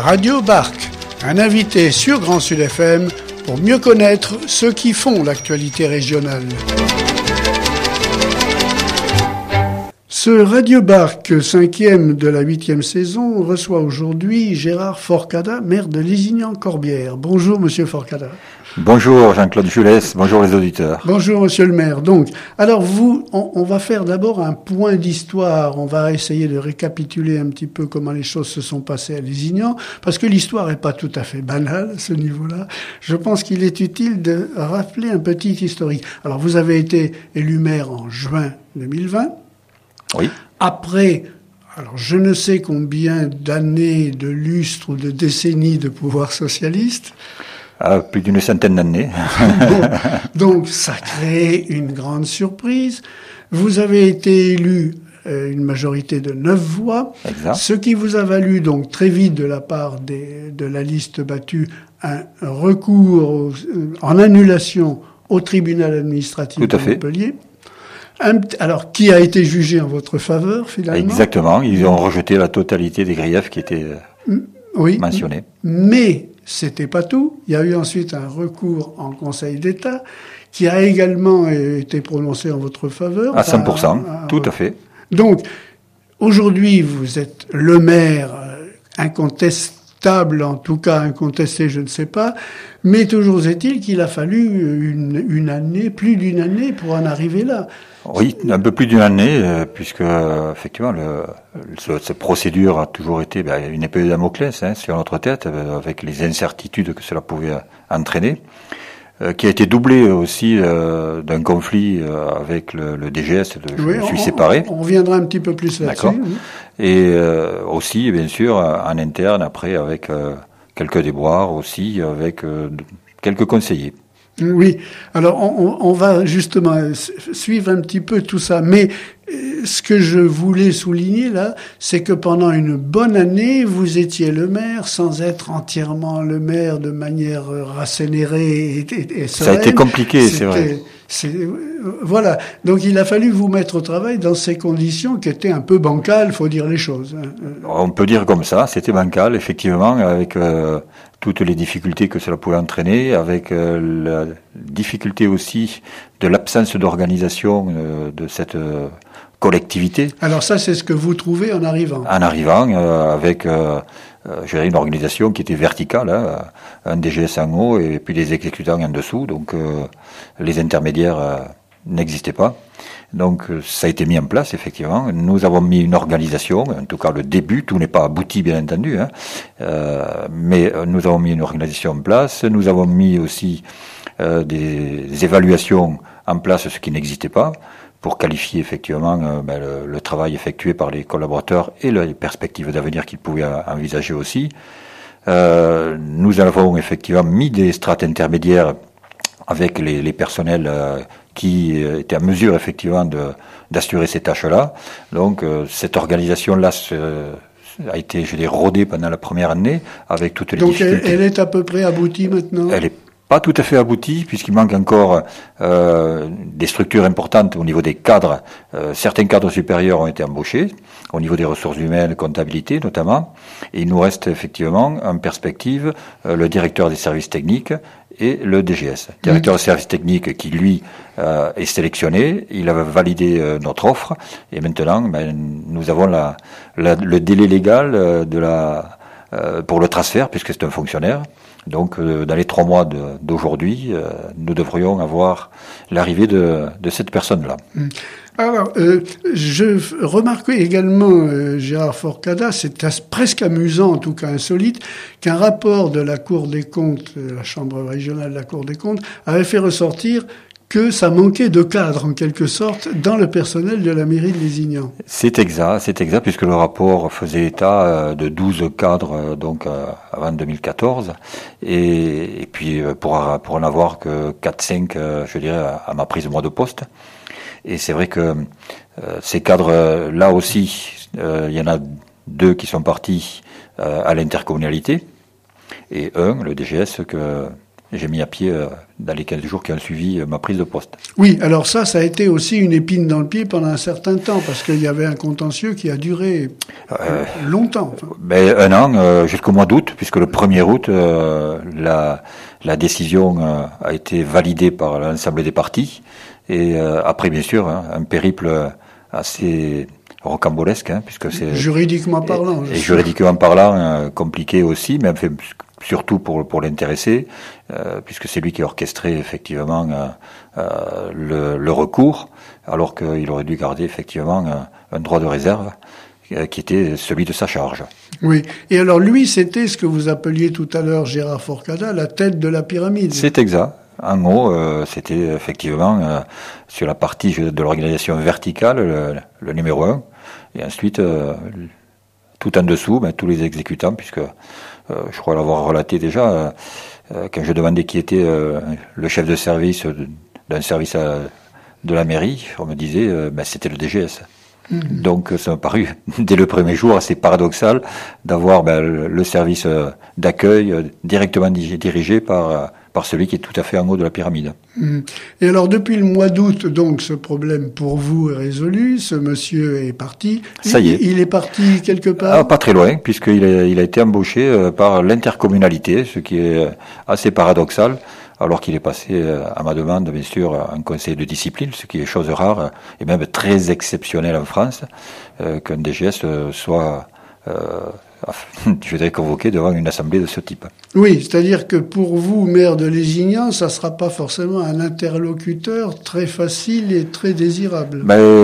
Radio Barque, un invité sur Grand Sud FM pour mieux connaître ceux qui font l'actualité régionale. Ce Radio Barque, 5e de la 8e saison, reçoit aujourd'hui Gérard Forcada, maire de Lézignan-Corbière. Bonjour Monsieur Forcada. Bonjour Jean-Claude Julès, bonjour les auditeurs. Bonjour Monsieur le maire. Donc, alors on va faire d'abord un point d'histoire. On va essayer de récapituler un petit peu comment les choses se sont passées à Lézignan, parce que l'histoire n'est pas tout à fait banale à ce niveau-là. Je pense qu'il est utile de rappeler un petit historique. Alors, vous avez été élu maire en juin 2020. Oui. Après, alors je ne sais combien d'années, de lustres ou de décennies de pouvoir socialiste. Plus d'une centaine d'années. Donc, ça crée une grande surprise. Vous avez été élu une majorité de 9 voix. Exact. Ce qui vous a valu donc très vite de la part de la liste battue un recours en annulation au tribunal administratif de Montpellier. Alors, qui a été jugé en votre faveur, finalement? Exactement. Ils ont rejeté la totalité des griefs qui étaient mentionnés. Mais c'était pas tout. Il y a eu ensuite un recours en Conseil d'État qui a également été prononcé en votre faveur. À 100%, tout à fait. Donc, aujourd'hui, vous êtes le maire incontestable, en tout cas incontesté, je ne sais pas, mais toujours est-il qu'il a fallu une année, plus d'une année pour en arriver là. Oui, un peu plus d'une année, puisque effectivement, cette procédure a toujours été une épée de Damoclès sur notre tête, avec les incertitudes que cela pouvait entraîner, qui a été doublée aussi d'un conflit avec le DGS. Je suis séparé. On reviendra un petit peu plus là-dessus. D'accord. Et aussi, bien sûr, en interne, après, avec quelques déboires aussi, avec quelques conseillers. Oui, alors on va justement suivre un petit peu tout ça, mais ce que je voulais souligner là, c'est que pendant une bonne année, vous étiez le maire sans être entièrement le maire de manière rassénérée et sereine. Ça a été compliqué, c'est vrai. Voilà, donc il a fallu vous mettre au travail dans ces conditions qui étaient un peu bancales, faut dire les choses. On peut dire comme ça, c'était bancal, effectivement, avec toutes les difficultés que cela pouvait entraîner, avec la difficulté aussi de l'absence d'organisation de cette collectivité. Alors ça, c'est ce que vous trouvez en arrivant. En arrivant, avec une organisation qui était verticale, un DGS en haut et puis des exécutants en dessous, donc les intermédiaires n'existaient pas. Donc ça a été mis en place, effectivement. Nous avons mis une organisation, en tout cas le début, tout n'est pas abouti bien entendu, mais nous avons mis une organisation en place. Nous avons mis aussi des évaluations en place, ce qui n'existait pas, pour qualifier effectivement le travail effectué par les collaborateurs et les perspectives d'avenir qu'ils pouvaient envisager aussi. Nous avons effectivement mis des strates intermédiaires avec les personnels qui étaient à mesure effectivement d'assurer ces tâches-là. Donc cette organisation-là a été, rodée pendant la première année avec toutes les difficultés. Donc elle est à peu près aboutie maintenant? Elle est pas tout à fait abouti, puisqu'il manque encore des structures importantes au niveau des cadres. Certains cadres supérieurs ont été embauchés, au niveau des ressources humaines, comptabilité notamment. Et il nous reste effectivement en perspective le directeur des services techniques et le DGS. Le directeur des services techniques qui, lui, est sélectionné, il a validé notre offre, et maintenant nous avons le délai légal pour le transfert, puisque c'est un fonctionnaire. Donc, dans les 3 mois d'aujourd'hui, nous devrions avoir l'arrivée de cette personne-là. Alors, je remarque également, Gérard Forcada, c'est presque amusant, en tout cas insolite, qu'un rapport de la Cour des comptes, la Chambre régionale de la Cour des comptes, avait fait ressortir que ça manquait de cadres, en quelque sorte, dans le personnel de la mairie de Lézignan. C'est exact, puisque le rapport faisait état de 12 cadres, donc, avant 2014, et puis, pour en avoir que 4-5, à ma prise de poste. Et c'est vrai que, ces cadres, là aussi, il y en a 2 qui sont partis, à l'intercommunalité, et le DGS, que j'ai mis à pied dans les 15 jours qui ont suivi ma prise de poste. Oui, alors ça a été aussi une épine dans le pied pendant un certain temps, parce qu'il y avait un contentieux qui a duré. Longtemps. Enfin. Ben, un an, jusqu'au mois d'août, puisque le 1er août, la décision a été validée par l'ensemble des partis. Et après, bien sûr, un périple assez rocambolesque, puisque c'est juridiquement parlant. Et juridiquement parlant, compliqué aussi, mais fait, surtout pour l'intéressé, puisque c'est lui qui a orchestré effectivement le recours, alors qu'il aurait dû garder effectivement un droit de réserve qui était celui de sa charge. Oui. Et alors lui, c'était ce que vous appeliez tout à l'heure, Gérard Forcada, la tête de la pyramide. C'est exact. En gros, c'était effectivement sur la partie de l'organisation verticale, le numéro 1, et ensuite tout en dessous, tous les exécutants, puisque je crois l'avoir relaté déjà, quand je demandais qui était le chef de service d'un service de la mairie, on me disait c'était le DGS. Donc ça m'a paru dès le premier jour assez paradoxal d'avoir le service d'accueil directement dirigé par celui qui est tout à fait en haut de la pyramide. Et alors depuis le mois d'août, donc ce problème pour vous est résolu, ce monsieur est parti. Ça y est. Il est parti quelque part? Pas très loin, puisqu'il a été embauché par l'intercommunalité, ce qui est assez paradoxal, alors qu'il est passé à ma demande, bien sûr, un conseil de discipline, ce qui est chose rare et même très exceptionnelle en France, qu'un DGS soit je dirais convoqué devant une assemblée de ce type. Oui, c'est-à-dire que pour vous, maire de Lézignan, ça sera pas forcément un interlocuteur très facile et très désirable.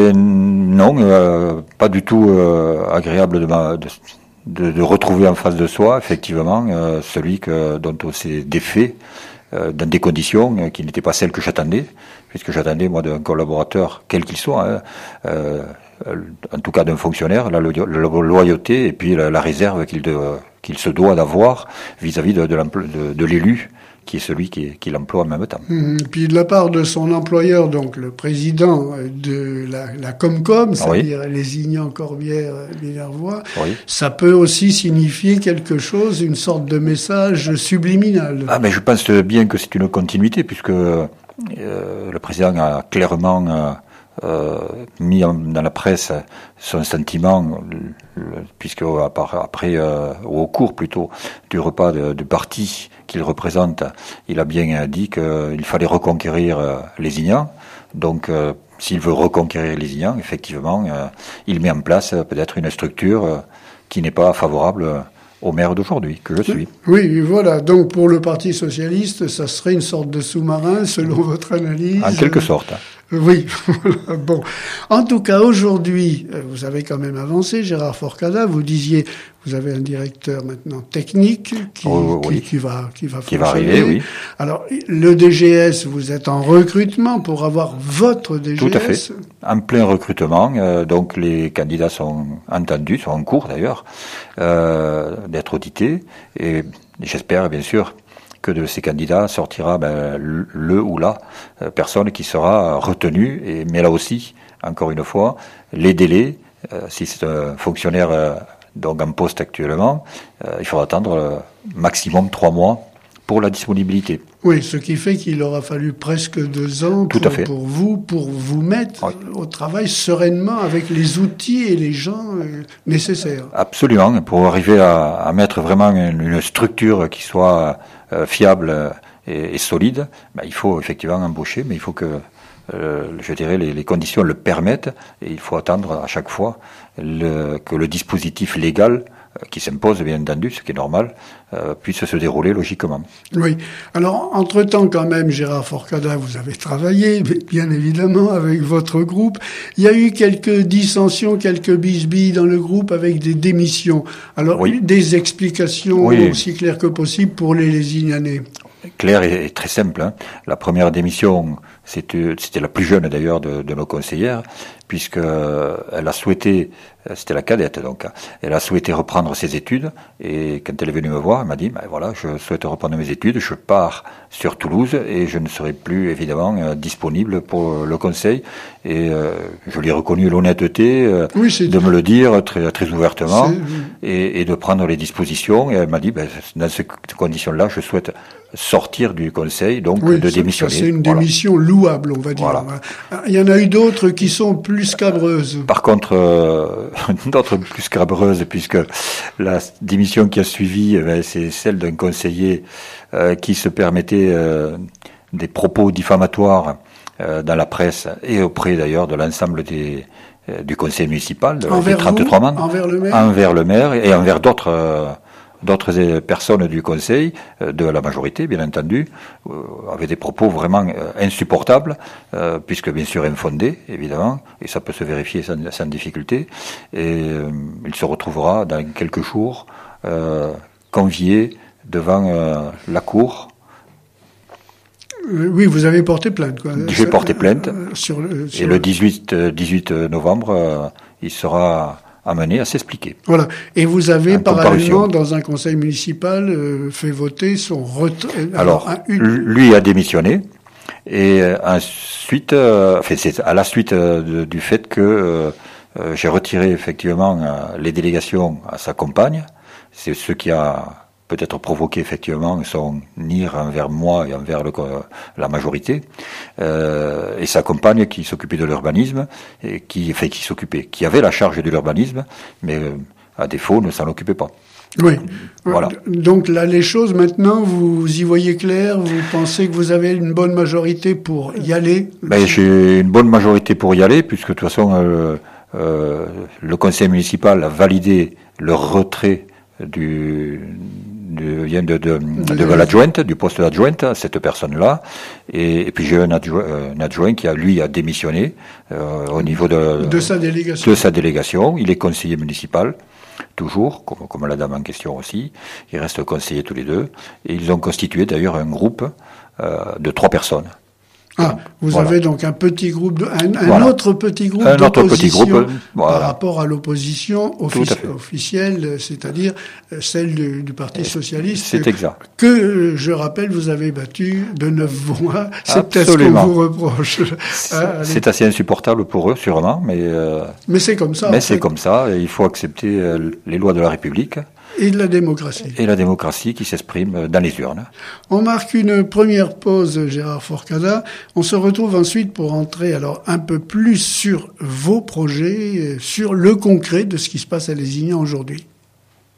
Non, pas du tout agréable de retrouver en face de soi, effectivement, celui dont on s'est défait dans des conditions qui n'étaient pas celles que j'attendais, puisque j'attendais, moi, d'un collaborateur, quel qu'il soit, en tout cas d'un fonctionnaire, la loyauté et puis la réserve qu'il se doit d'avoir vis-à-vis de l'élu, qui est celui qui l'emploie en même temps. Puis de la part de son employeur, donc le président de la Comcom, c'est-à-dire Lézignan, Corbière, Minervois, ça peut aussi signifier quelque chose, une sorte de message subliminal. Mais je pense bien que c'est une continuité, puisque le président a clairement mis dans la presse son sentiment, puisque après, au cours plutôt du repas du parti qu'il représente, il a bien dit qu'il fallait reconquérir Lézignan. Donc, s'il veut reconquérir Lézignan, effectivement, il met en place peut-être une structure qui n'est pas favorable au maire d'aujourd'hui, que je suis. Oui, voilà. Donc, pour le Parti socialiste, ça serait une sorte de sous-marin, selon votre analyse. En quelque sorte. Oui, voilà. Bon. En tout cas, aujourd'hui, vous avez quand même avancé, Gérard Forcada. Vous disiez, vous avez un directeur maintenant technique qui va arriver, oui. Alors, le DGS, vous êtes en recrutement pour avoir votre DGS. Tout à fait. En plein recrutement. Donc, les candidats sont entendus, sont en cours d'ailleurs, d'être audités. Et j'espère, bien sûr, que de ces candidats sortira le ou la personne qui sera retenue. Mais là aussi, encore une fois, les délais, si c'est un fonctionnaire donc en poste actuellement, il faudra attendre maximum 3 mois pour la disponibilité. Oui, ce qui fait qu'il aura fallu presque 2 ans pour vous mettre au travail sereinement avec les outils et les gens nécessaires. Absolument, pour arriver à mettre vraiment une structure qui soit fiable et solide, il faut effectivement embaucher, mais il faut que je dirais les conditions le permettent, et il faut attendre à chaque fois que le dispositif légal qui s'impose, bien entendu, ce qui est normal, puisse se dérouler logiquement. Oui. Alors, entre-temps, quand même, Gérard Forcada, vous avez travaillé, bien évidemment, avec votre groupe. Il y a eu quelques dissensions, quelques bisbilles dans le groupe avec des démissions. Alors, des explications aussi claires que possible pour les Lézignanais. Claire et très simple. La première démission, c'était la plus jeune d'ailleurs de nos conseillères, puisque elle a souhaité, c'était la cadette donc, elle a souhaité reprendre ses études, et quand elle est venue me voir, elle m'a dit voilà, je souhaite reprendre mes études, je pars sur Toulouse et je ne serai plus évidemment disponible pour le conseil, et je lui ai reconnu l'honnêteté de me le dire très très ouvertement et de prendre les dispositions, et elle m'a dit dans ces conditions-là, je souhaite sortir du conseil, donc de démissionner. C'est une démission louable, on va dire. Voilà. Il y en a eu d'autres qui sont plus scabreuses. Par contre, d'autres plus scabreuses, puisque la démission qui a suivi, c'est celle d'un conseiller qui se permettait des propos diffamatoires dans la presse et auprès d'ailleurs de l'ensemble du conseil municipal, des 33 membres, envers le maire et envers d'autres personnes du conseil, de la majorité bien entendu, avec des propos vraiment insupportables, puisque bien sûr infondés évidemment, et ça peut se vérifier sans difficulté, et il se retrouvera dans quelques jours convié devant la cour. Oui, vous avez porté plainte, quoi. J'ai porté plainte, et le 18 novembre, il sera amené à s'expliquer. Voilà. Et vous avez parallèlement, dans un conseil municipal, fait voter son retrait. Alors, lui a démissionné, et ensuite, c'est à la suite du fait que j'ai retiré effectivement les délégations à sa compagne. C'est ce qui a peut-être provoqué effectivement son ire envers moi et envers la majorité, et sa compagne qui s'occupait de l'urbanisme, et qui avait la charge de l'urbanisme, mais à défaut ne s'en occupait pas. Oui. Voilà. Donc là, les choses, maintenant, vous y voyez clair, vous pensez que vous avez une bonne majorité pour y aller? J'ai une bonne majorité pour y aller, puisque de toute façon, le conseil municipal a validé le retrait de l'adjointe, du poste d'adjointe à cette personne-là, et puis j'ai un adjoint qui a démissionné au niveau de sa délégation. Il est conseiller municipal, toujours, comme la dame en question aussi. Ils restent conseillers tous les deux, et ils ont constitué d'ailleurs un groupe de 3 personnes. Ah, vous avez donc un petit groupe, voilà. autre petit groupe d'opposition par rapport à l'opposition officielle, c'est-à-dire celle du Parti Socialiste. C'est exact. Que, je rappelle, vous avez battu de 9 voix. C'est peut-être ce qu'on vous reproche. C'est assez insupportable pour eux, sûrement, mais c'est comme ça. Mais c'est comme ça, et il faut accepter les lois de la République. Et de la démocratie. Et la démocratie qui s'exprime dans les urnes. On marque une première pause, Gérard Forcada. On se retrouve ensuite pour entrer alors un peu plus sur vos projets, sur le concret de ce qui se passe à Lézignan aujourd'hui.